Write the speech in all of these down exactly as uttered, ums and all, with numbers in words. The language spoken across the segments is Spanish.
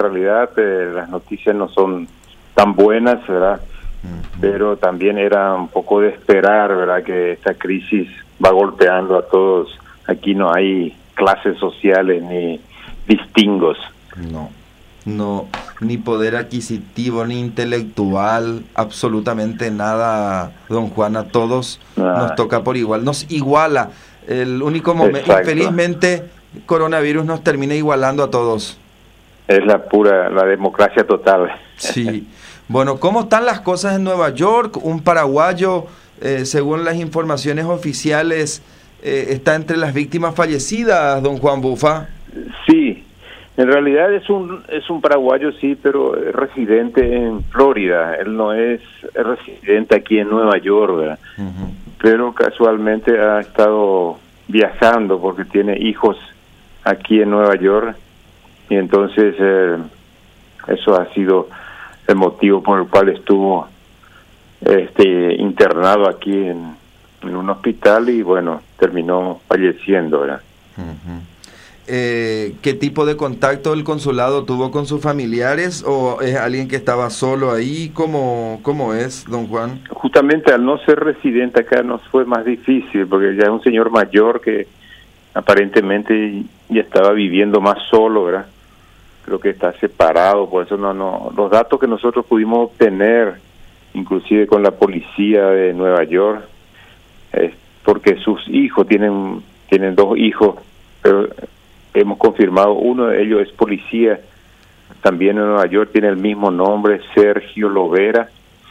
realidad eh, las noticias no son tan buenas, ¿verdad? Uh-huh. Pero también era un poco de esperar, ¿verdad? Que esta crisis va golpeando a todos. Aquí no hay clases sociales ni distingos. No, no, ni poder adquisitivo, ni intelectual, absolutamente nada, don Juan, a todos ah. nos toca por igual, nos iguala. El único momento, infelizmente, coronavirus nos termina igualando a todos. Es la pura, la democracia total. Sí. Bueno, ¿cómo están las cosas en Nueva York? Un paraguayo, eh, según las informaciones oficiales, eh, está entre las víctimas fallecidas, don Juan Bufa. Sí, en realidad es un es un paraguayo, sí, pero es residente en Florida. Él no es residente aquí en Nueva York, ¿verdad? Uh-huh. Pero casualmente ha estado viajando porque tiene hijos aquí en Nueva York y entonces eh, eso ha sido el motivo por el cual estuvo este internado aquí en, en un hospital y bueno, terminó falleciendo, ¿verdad? Uh-huh. Eh, ¿Qué tipo de contacto el consulado tuvo con sus familiares o es alguien que estaba solo ahí? ¿Cómo, cómo es, don Juan? Justamente al no ser residente acá nos fue más difícil porque ya es un señor mayor que aparentemente ya estaba viviendo más solo, ¿verdad? Creo que está separado, por eso no, no, los datos que nosotros pudimos obtener, inclusive con la policía de Nueva York, es porque sus hijos tienen, tienen dos hijos, pero hemos confirmado, uno de ellos es policía, también en Nueva York, tiene el mismo nombre, Sergio Lovera,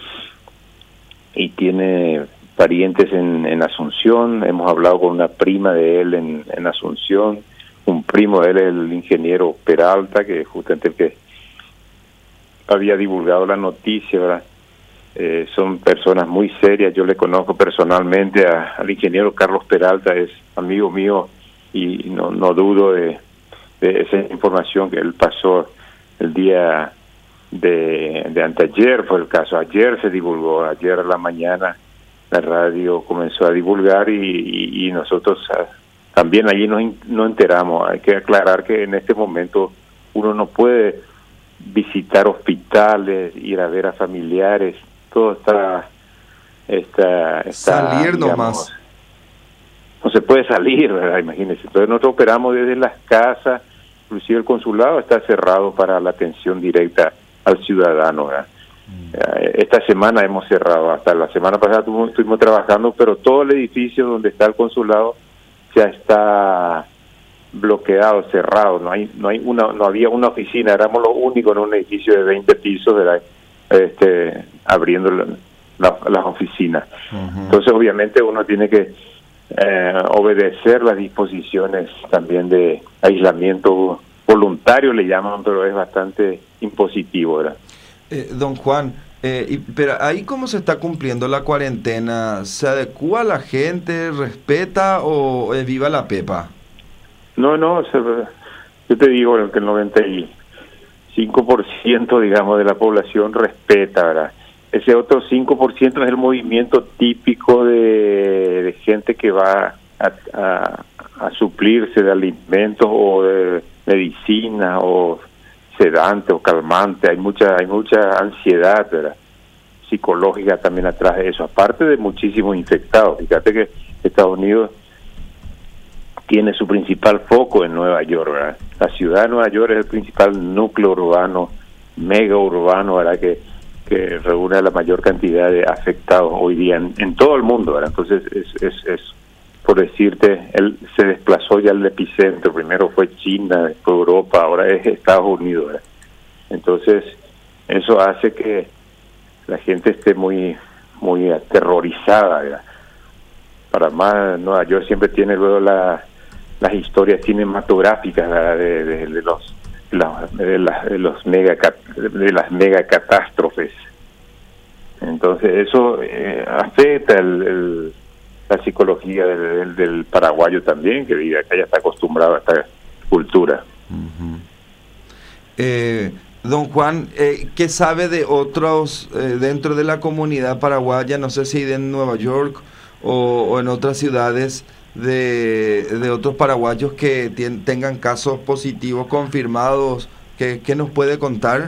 y tiene parientes en, en Asunción. Hemos hablado con una prima de él en, en Asunción, un primo de él, el ingeniero Peralta, que justamente el que había divulgado la noticia, ¿verdad? Eh, son personas muy serias, yo le conozco personalmente a, al ingeniero Carlos Peralta, es amigo mío, y no, no dudo de, de esa información que él pasó el día de, de anteayer, fue el caso. Ayer se divulgó, ayer a la mañana la radio comenzó a divulgar y, y, y nosotros también allí nos, nos enteramos. Hay que aclarar que en este momento uno no puede visitar hospitales, ir a ver a familiares, todo está... está, está salir digamos, nomás. No se puede salir, ¿verdad? Imagínense. Entonces nosotros operamos desde las casas, inclusive el consulado está cerrado para la atención directa al ciudadano, ¿verdad? Mm. Esta semana hemos cerrado, hasta la semana pasada estuvimos, estuvimos trabajando, pero todo el edificio donde está el consulado ya está bloqueado, cerrado, no hay no hay una no había una oficina, éramos los únicos en un edificio de veinte pisos, ¿verdad? Este, abriendo la, la, las oficinas. Uh-huh. Entonces obviamente uno tiene que Eh, obedecer las disposiciones también de aislamiento voluntario, le llaman, pero es bastante impositivo, ¿verdad? Eh, don Juan, eh, y, pero ahí cómo se está cumpliendo la cuarentena, ¿se adecua a la gente, respeta o es viva la pepa? No, no, se, yo te digo que el noventa y cinco por ciento, digamos, de la población respeta, ¿verdad? Ese otro cinco por ciento es el movimiento típico de, de gente que va a, a, a suplirse de alimentos o de medicina o sedante o calmante. Hay mucha hay mucha ansiedad, ¿verdad? Psicológica también atrás de eso, aparte de muchísimos infectados. Fíjate que Estados Unidos tiene su principal foco en Nueva York, ¿verdad? La ciudad de Nueva York es el principal núcleo urbano, mega urbano, ¿verdad? Que que reúne a la mayor cantidad de afectados hoy día en, en todo el mundo, ¿verdad? Entonces, es, es, es por decirte, él se desplazó ya al epicentro, primero fue China, después Europa, ahora es Estados Unidos, ¿verdad? Entonces, eso hace que la gente esté muy muy aterrorizada, ¿verdad? Para más, Nueva York siempre tiene luego la, las historias cinematográficas, ¿verdad? de, de, de los La, de, la, de los mega de las mega catástrofes. Entonces eso eh, afecta el, el, la psicología del, del, del paraguayo también, que vive acá, ya está acostumbrado a esta cultura. Uh-huh. eh, don Juan, eh, ¿qué sabe de otros eh, dentro de la comunidad paraguaya? No sé si en Nueva York o, o en otras ciudades, de, de otros paraguayos que tien, tengan casos positivos confirmados, ¿Qué, qué nos puede contar?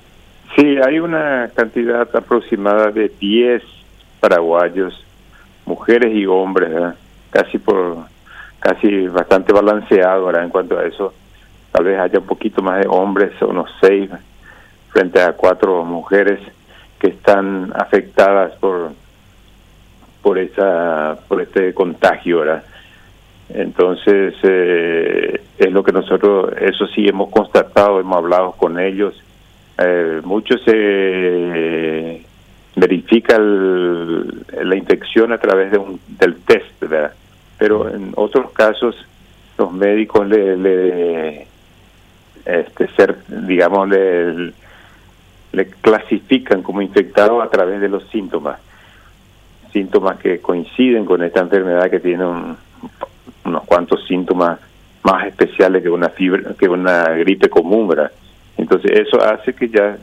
Sí, hay una cantidad aproximada de diez paraguayos, mujeres y hombres, ¿verdad? Casi por casi bastante balanceado, ¿verdad? En cuanto a eso, tal vez haya un poquito más de hombres, unos seis frente a cuatro mujeres que están afectadas por por esa por este contagio, ¿verdad? Entonces eh, es lo que nosotros, eso sí hemos constatado, hemos hablado con ellos. Eh, muchos se eh, verifica el, la infección a través de un, del test, ¿verdad? Pero en otros casos los médicos le, le este ser digamos le, le clasifican como infectado a través de los síntomas síntomas que coinciden con esta enfermedad, que tiene un, unos cuantos síntomas más especiales que una fiebre, que una gripe común, ¿verdad? Entonces eso hace que ya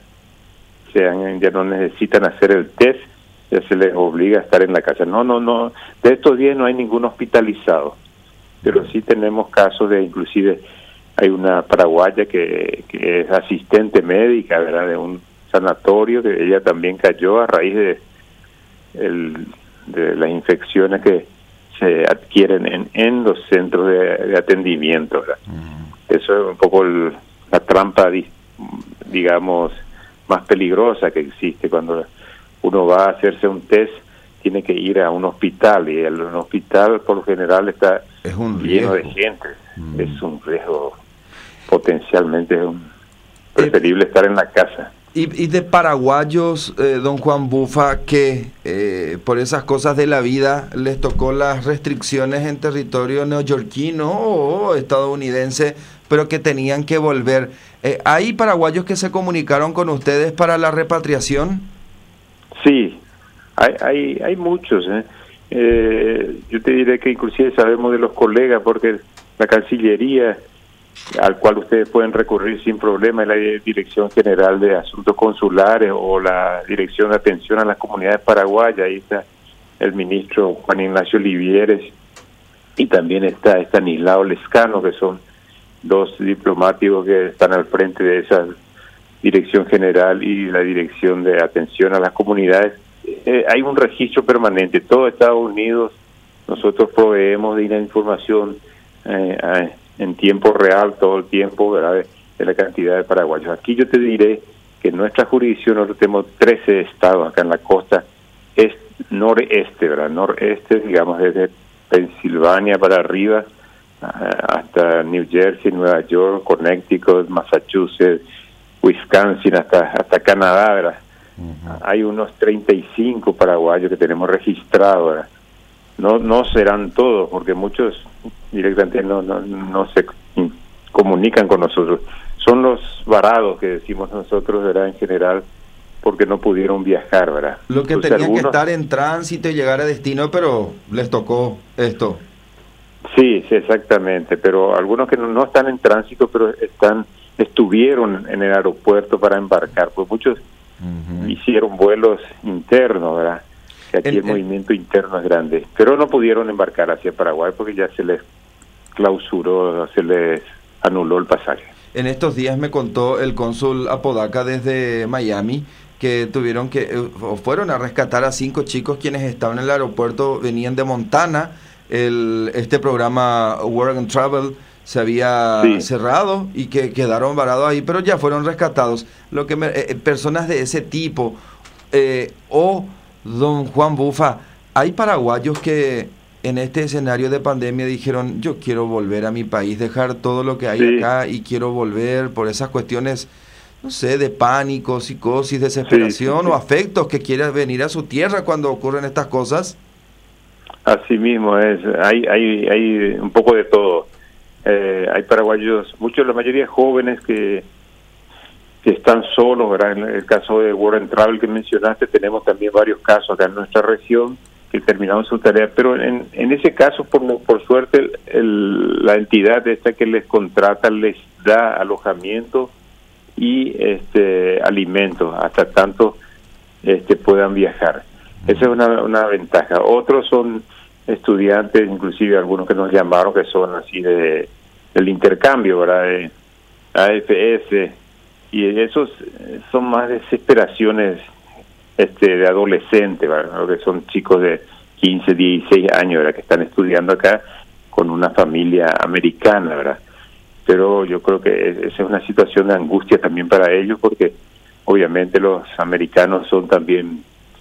sean, ya no necesitan hacer el test, ya se les obliga a estar en la casa. No, no, no, de estos días no hay ningún hospitalizado, pero sí tenemos casos de, inclusive hay una paraguaya que, que es asistente médica, ¿verdad?, de un sanatorio, que ella también cayó a raíz de el, de las infecciones que se adquieren en, en los centros de, de atendimiento, ¿verdad? Uh-huh. Eso es un poco el, la trampa, digamos, más peligrosa que existe. Cuando uno va a hacerse un test, tiene que ir a un hospital, y el un hospital por lo general está es un lleno riesgo. de gente. Uh-huh. Es un riesgo, potencialmente es un, preferible eh, estar en la casa. Y, y de paraguayos, eh, don Juan Bufa, que eh, por esas cosas de la vida les tocó las restricciones en territorio neoyorquino o estadounidense, pero que tenían que volver. Eh, ¿Hay paraguayos que se comunicaron con ustedes para la repatriación? Sí, hay hay, hay muchos. ¿eh? Eh, yo te diré que inclusive sabemos de los colegas, porque la Cancillería, al cual ustedes pueden recurrir sin problema, es la Dirección General de Asuntos Consulares o la Dirección de Atención a las Comunidades Paraguayas. Ahí está el ministro Juan Ignacio Livieres y también está Estanislao Lescano, que son dos diplomáticos que están al frente de esa Dirección General y la Dirección de Atención a las Comunidades. Eh, hay un registro permanente. Todo Estados Unidos, nosotros proveemos de una información eh, eh, en tiempo real, todo el tiempo, ¿verdad?, de, de la cantidad de paraguayos. Aquí yo te diré que en nuestra jurisdicción nosotros tenemos trece estados acá en la costa es noreste, ¿verdad? Noreste, digamos, desde Pensilvania para arriba hasta New Jersey, Nueva York, Connecticut, Massachusetts, Wisconsin, hasta hasta Canadá, ¿verdad? Uh-huh. Hay unos treinta y cinco paraguayos que tenemos registrados, ¿verdad? No no serán todos, porque muchos directamente no, no no se comunican con nosotros. Son los varados que decimos nosotros, ¿verdad?, en general, porque no pudieron viajar, ¿verdad? Lo que Entonces, tenían algunos... que estar en tránsito y llegar a destino, pero les tocó esto. Sí, sí, exactamente, pero algunos que no, no están en tránsito, pero están estuvieron en el aeropuerto para embarcar, pues muchos uh-huh. hicieron vuelos internos, ¿verdad? Aquí el, el movimiento interno es grande, pero no pudieron embarcar hacia Paraguay porque ya se les clausuró, se les anuló el pasaje. En estos días me contó el cónsul Apodaca desde Miami que tuvieron que, o fueron a rescatar a cinco chicos quienes estaban en el aeropuerto, venían de Montana. El, este programa Work and Travel se había sí. cerrado y que quedaron varados ahí, pero ya fueron rescatados. Lo que me, eh, personas de ese tipo, eh, o don Juan Bufa, hay paraguayos que en este escenario de pandemia dijeron, yo quiero volver a mi país, dejar todo lo que hay sí. acá y quiero volver por esas cuestiones, no sé, de pánico, psicosis, desesperación sí, sí, sí. o afectos, que quieren venir a su tierra cuando ocurren estas cosas. Así mismo es, hay hay hay un poco de todo. Eh, hay paraguayos, muchos, la mayoría jóvenes que que están solos, ¿verdad? En el caso de Work and Travel que mencionaste, tenemos también varios casos acá en nuestra región que terminaron su tarea, pero en, en ese caso, por, por suerte, el, el, la entidad esta que les contrata les da alojamiento y este alimentos hasta tanto este puedan viajar. Esa es una, una ventaja. Otros son estudiantes, inclusive algunos que nos llamaron, que son así de del intercambio, ¿verdad? De A F S, y esos son más desesperaciones este de adolescente, ¿verdad? Que son chicos de quince, dieciséis años, ¿verdad? Que están estudiando acá con una familia americana, ¿verdad? Pero yo creo que esa es una situación de angustia también para ellos, porque obviamente los americanos son también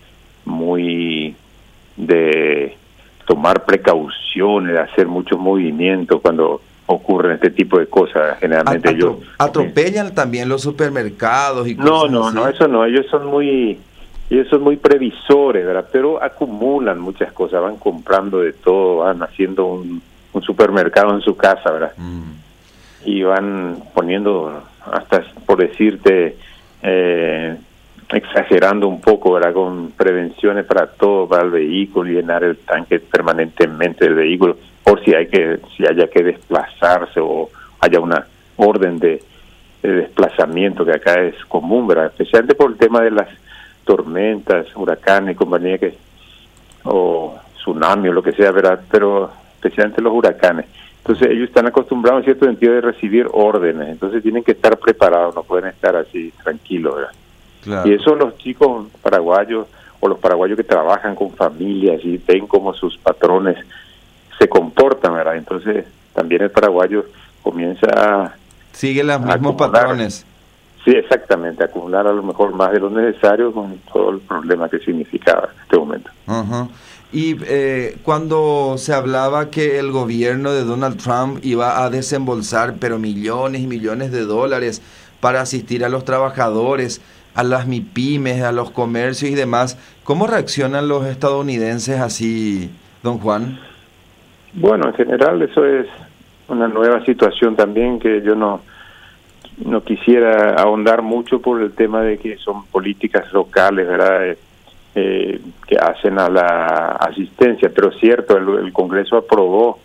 muy de tomar precauciones, de hacer muchos movimientos cuando ocurren este tipo de cosas. Generalmente Atro ellos atropellan también los supermercados y no, cosas no, así. no, eso no. Ellos son muy, ellos son muy previsores, ¿verdad? Pero acumulan muchas cosas, van comprando de todo, van haciendo un, un supermercado en su casa, ¿verdad? Mm. Y van poniendo, hasta por decirte, eh, exagerando un poco, ¿verdad? Con prevenciones para todo, para el vehículo, llenar el tanque permanentemente del vehículo, por si hay que, si haya que desplazarse o haya una orden de, de desplazamiento, que acá es común, ¿verdad? Especialmente por el tema de las tormentas, huracanes, compañía que, o tsunami o lo que sea, ¿verdad? Pero especialmente los huracanes. Entonces ellos están acostumbrados en cierto sentido de recibir órdenes, entonces tienen que estar preparados, no pueden estar así tranquilos, ¿verdad? Claro. Y eso los chicos paraguayos o los paraguayos que trabajan con familias y ven cómo sus patrones se comportan, ¿verdad? Entonces también el paraguayo comienza a... Sigue los mismos patrones. Sí, exactamente, acumular a lo mejor más de lo necesario con todo el problema que significaba en este momento. Uh-huh. Y eh, cuando se hablaba que el gobierno de Donald Trump iba a desembolsar pero millones y millones de dólares para asistir a los trabajadores, a las MIPYMES, a los comercios y demás, ¿cómo reaccionan los estadounidenses así, don Juan? Bueno, en general eso es una nueva situación también que yo no no quisiera ahondar mucho por el tema de que son políticas locales, ¿verdad? Eh, que hacen a la asistencia, pero es cierto, el, el Congreso aprobó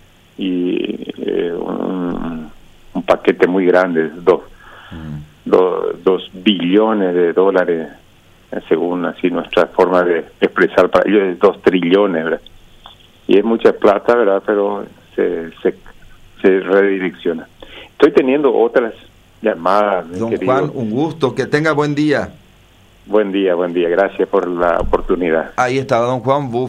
y eh, un, un paquete muy grande, dos, mm. dos, dos billones de dólares, según así nuestra forma de expresar para ellos, es dos trillones, ¿verdad? Y es mucha plata, ¿verdad? Pero se, se, se redirecciona. Estoy teniendo otras llamadas. Don querido Juan, un gusto, que tenga buen día. Buen día, buen día. Gracias por la oportunidad. Ahí estaba don Juan Buff.